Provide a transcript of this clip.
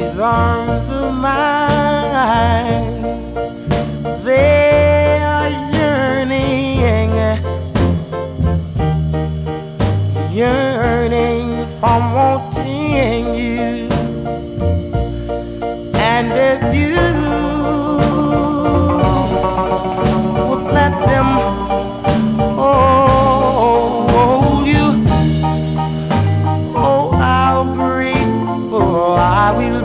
these arms of mine, they are yearning, yearning from wanting you. And if you